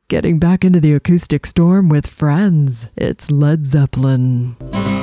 Getting back into the acoustic storm with friends. It's Led Zeppelin.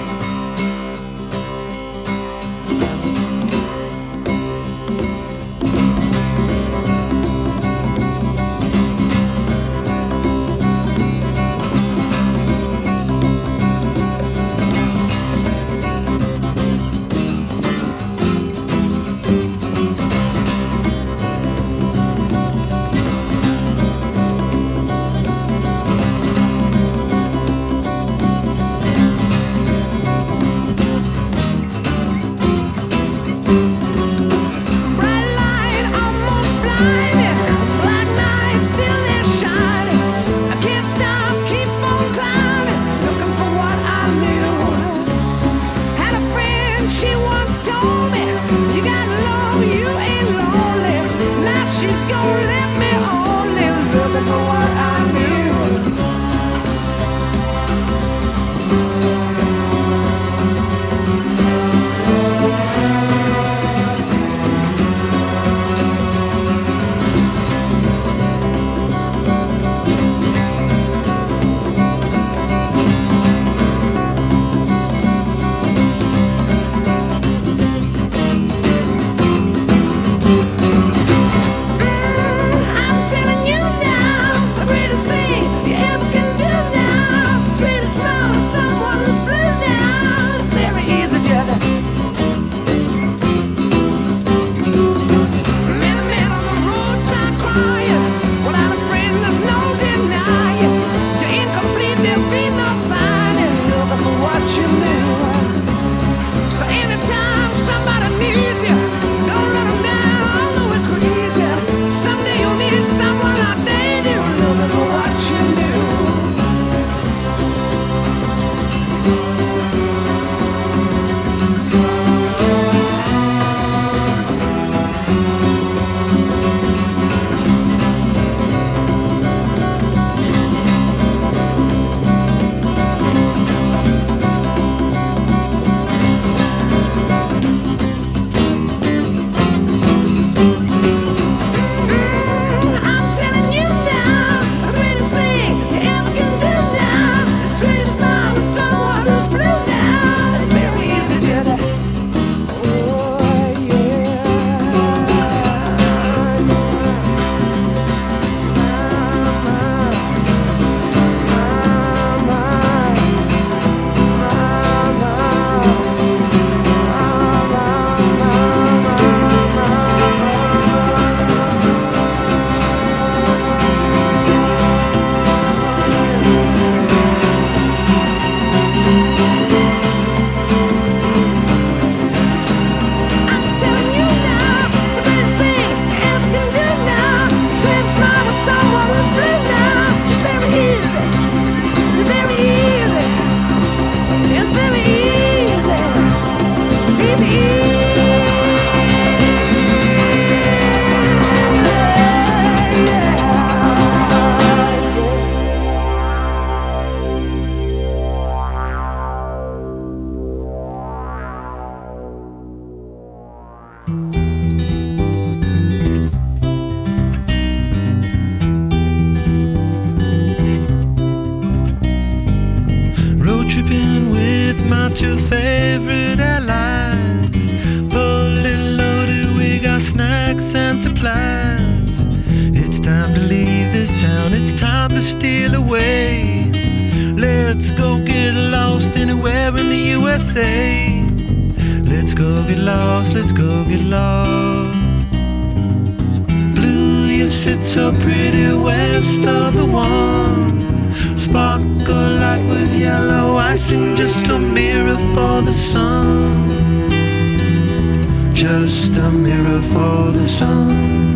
two favorite allies, fully loaded, we got snacks and supplies. It's time to leave this town, it's time to steal away. Let's go get lost anywhere in the USA. Let's go get lost, let's go get lost. Blue, you sit so pretty west of the one. Sparkle like with yellow icing, just a mirror for the sun. Just a mirror for the sun.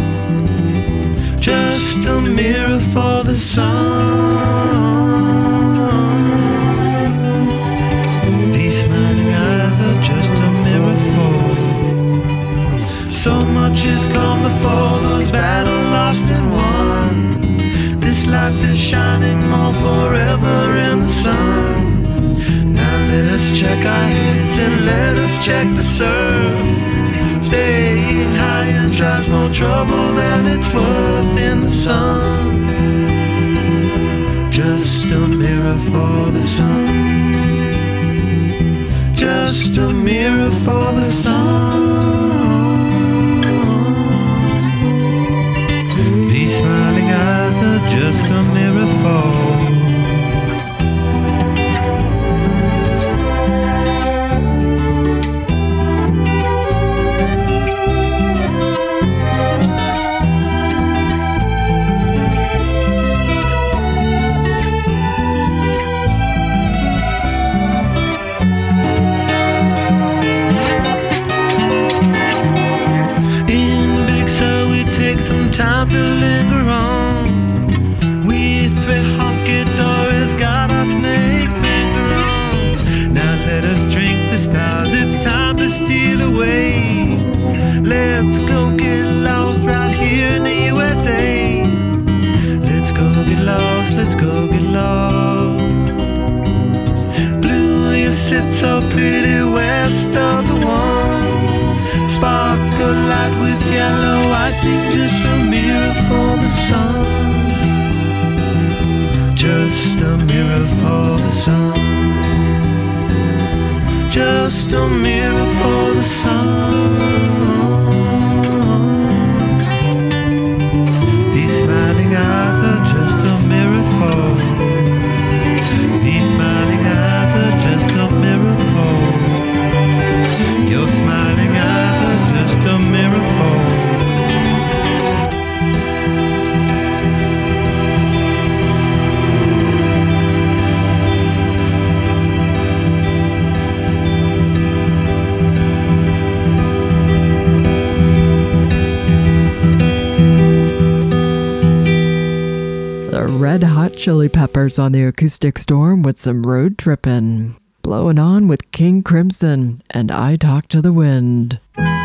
Just a mirror for the sun. These smiling eyes are just a mirror for them. So much has come before, those battles lost and won. This life is shining more forever in the sun. Now let us check our heads and let us check the surf. Staying high and tries more trouble than it's worth in the sun. mirror for the sun. Just a mirror for the sun. These smiling eyes are just a mirror for. Time to linger on. We three honky-dories got our snake finger on. Now let us drink the stars, it's time to steal away. Let's go get lost right here in the USA. Let's go get lost, let's go get lost. Blue, you sit so pretty west of the one. Sparkle light with yellow, I see just a mirror for the sun. Just a mirror for the sun. Just a mirror for the sun. These smiling eyes are just a mirror for. These smiling eyes are just a mirror for. Your smiling eyes are just a mirror for. The Red Hot Chili Peppers on the Acoustic Storm with some road trippin'. Blowing on with King Crimson and I Talk to the Wind.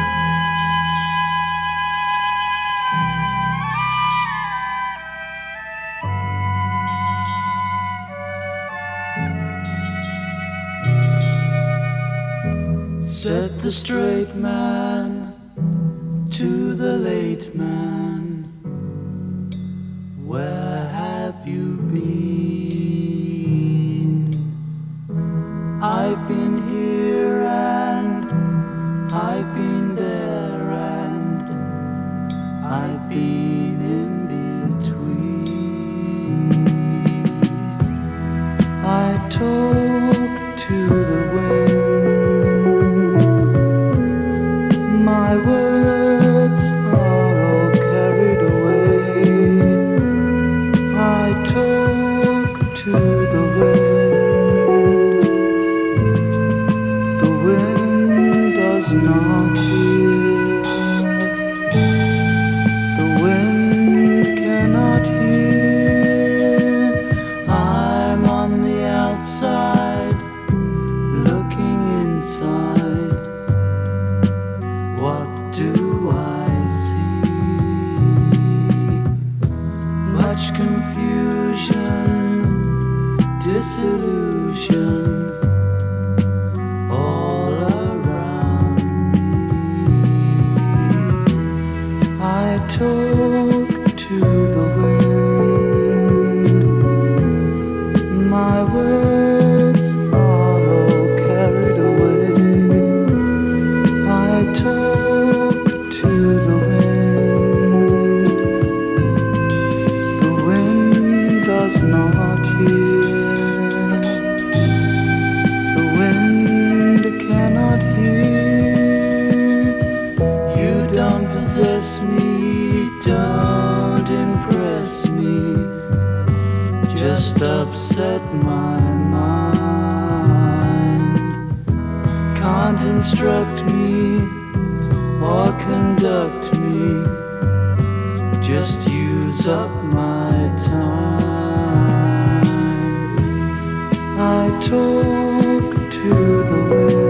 Said the straight man to the late man, where have you been? I've been here and I've been there and I've been in between. I talk to the wind, my words are all carried away. I talk to the wind. Not here. The wind cannot hear. I'm on the outside, looking inside. What do I see? Much confusion, disillusion. Talk to the wind. My words are all carried away. I talk to the wind. The wind does not hear. The wind cannot hear. You don't possess me. Don't impress me, just upset my mind. Can't instruct me or conduct me, just use up my time. I talk to the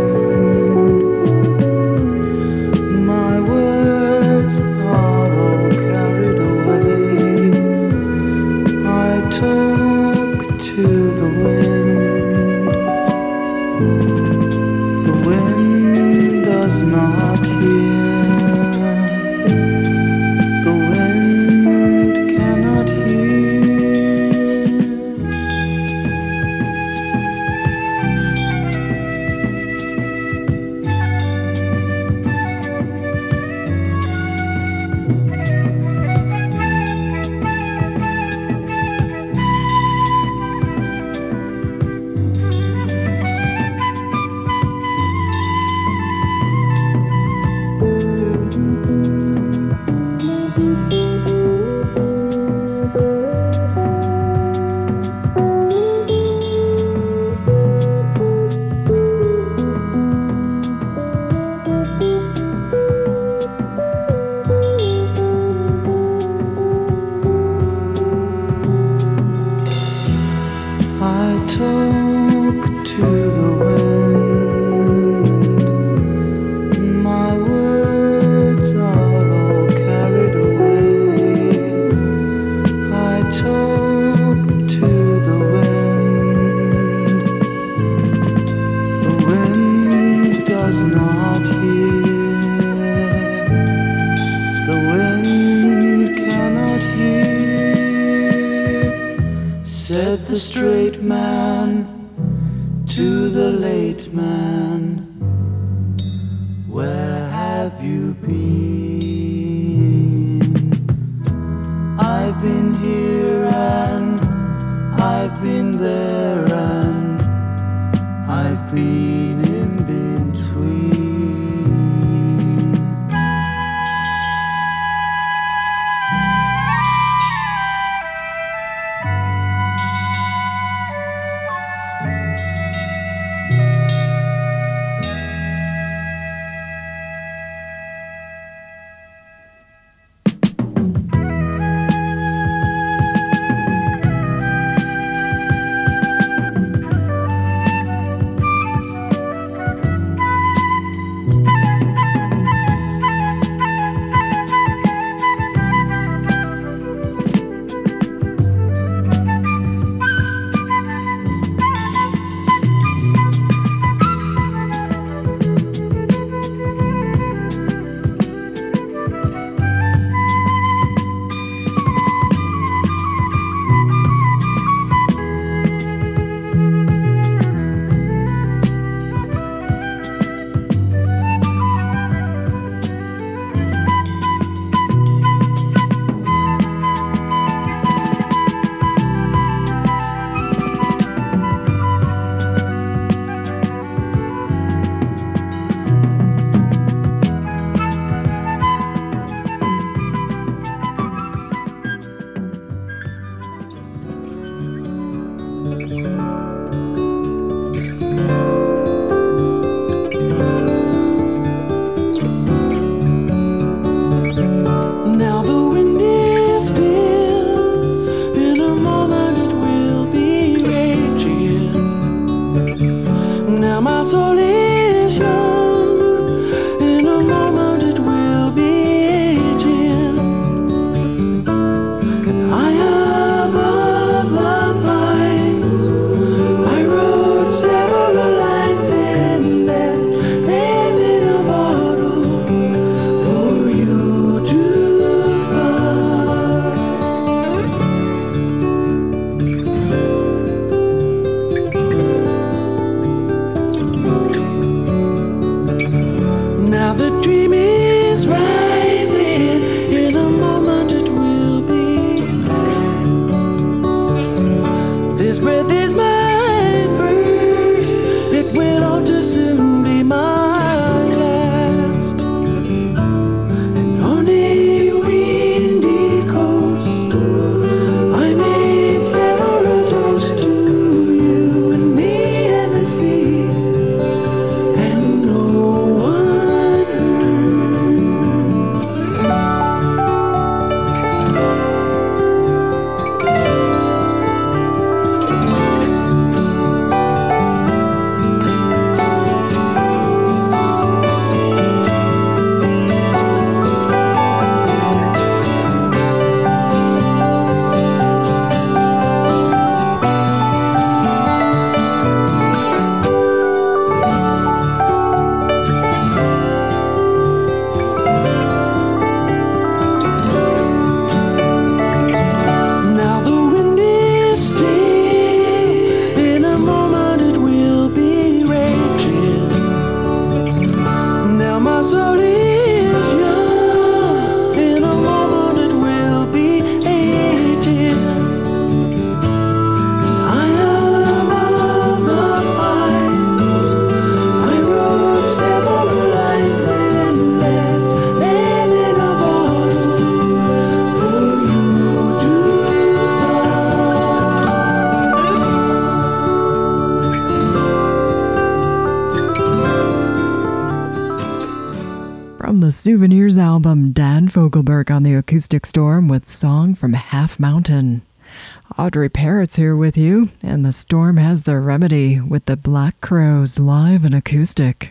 wind, my words are all carried away. I talk to the wind. The wind does not hear. The wind cannot hear. talk to the wind. The wind does not hear. The wind cannot hear, said the straight man to the late man. Where have you been? I've been here and I've been there and I've been in between. The Souvenirs album, Dan Fogelberg on the Acoustic Storm with Song from Half Mountain. Audrey Parrott's here with you, and the Storm has their remedy with the Black Crowes live and acoustic.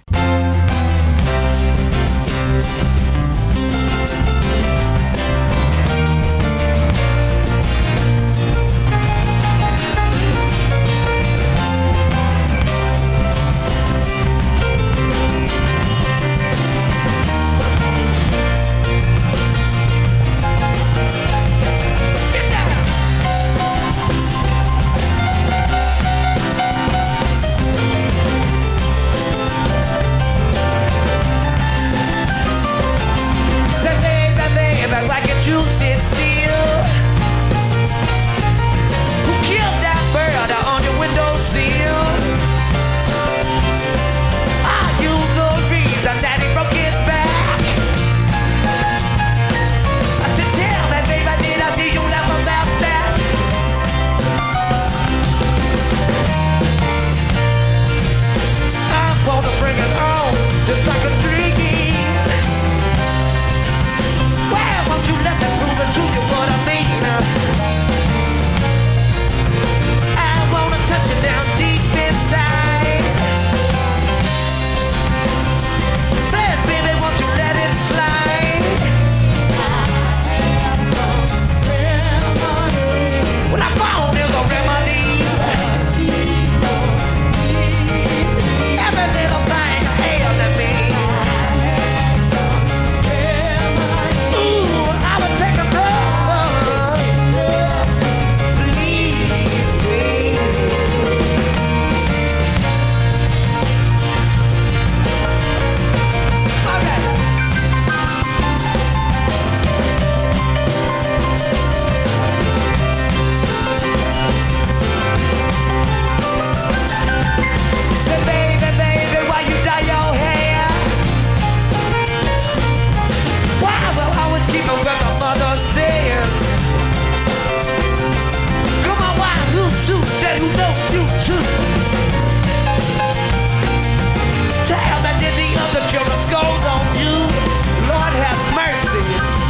Tell me, did the other children scold on you? Lord have mercy.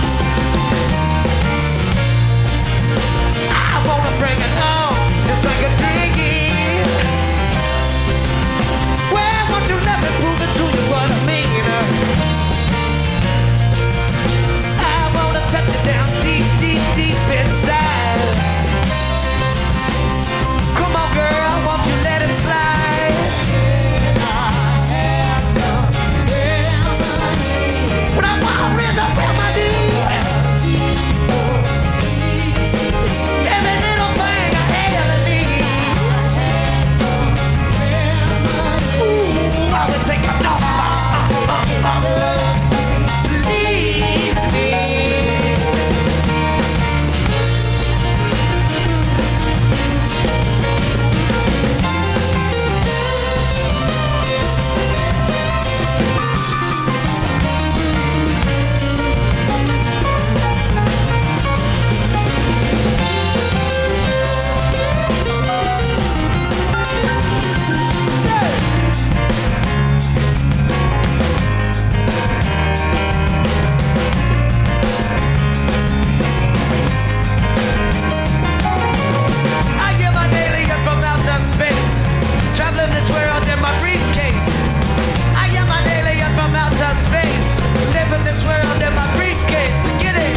I wanna bring it on. It's like a diggy. Well, won't you let me prove it to you what I mean? I wanna touch it down deep, deep, deep inside. Come on, girl, won't you let it slide? What I want is a remedy. Every little thing I ever need. Ooh, I would take a please me. Traveling this world in my briefcase. I am an alien from outer space. Living this world in my briefcase. Get it?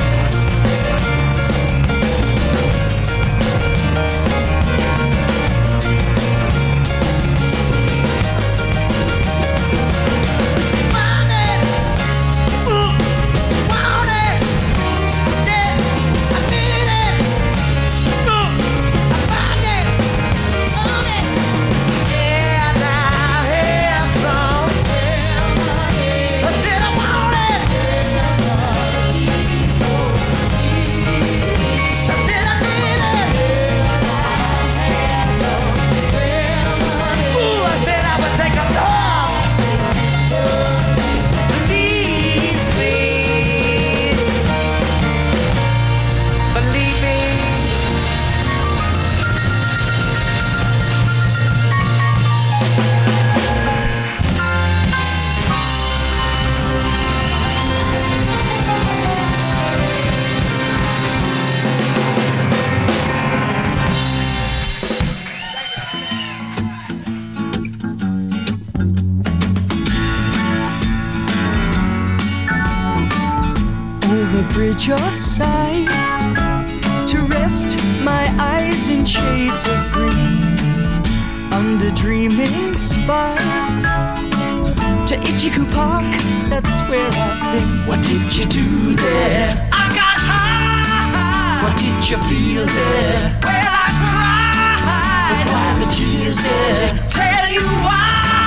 Bridge of sights to rest my eyes in shades of green, under dreaming spires to Ichiku Park, that's where I've been. What did you do there? I got high. What did you feel there? Well, I cried. But why the tears there? Tell you why.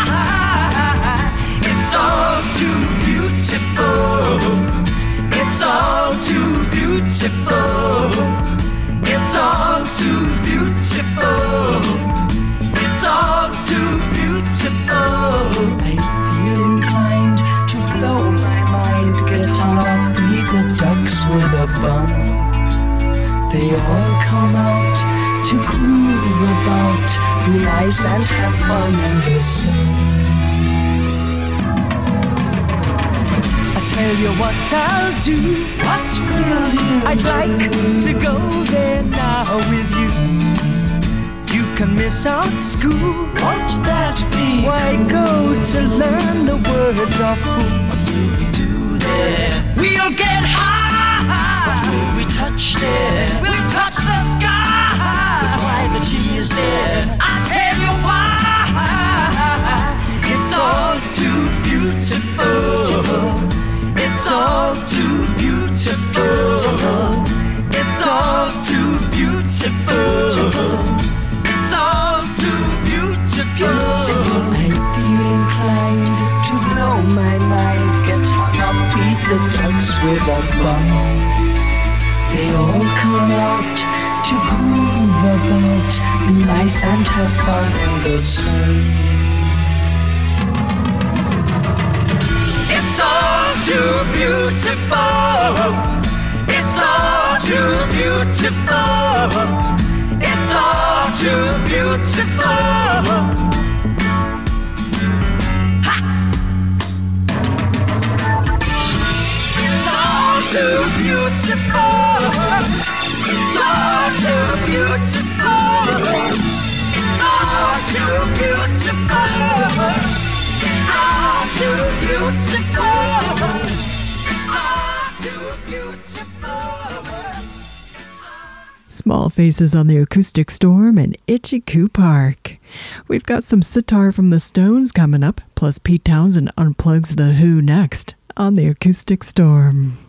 It's all too beautiful. It's all too beautiful. It's all too beautiful. It's all too beautiful. I feel inclined to blow my mind. Get on, feed the ducks with a bun. They all come out to groove about, be nice and have fun in the sun. Tell you what I'll do. What will you I'd do? Like to go there now with you. You can miss out school. Won't that be? Why go to learn the words of food? What will we do there? We'll get high. What will we touch there? We'll touch the sky. But why the tears there? I'll tell you why. It's all too beautiful. It's all too beautiful. It's all too beautiful. It's all too beautiful. I feel inclined to blow my mind. Get hung up, feed the ducks with a bun. They all come out to groove about, be nice and have fun in the sun. It's all too beautiful. It's all too beautiful. It's all too beautiful. too beautiful. It's all too beautiful. It's all too beautiful. It's all too beautiful. It's all too beautiful. Small Faces on the Acoustic Storm and Itchy Coo Park. We've got some sitar from the Stones coming up, plus Pete Townsend unplugs The Who next on the Acoustic Storm.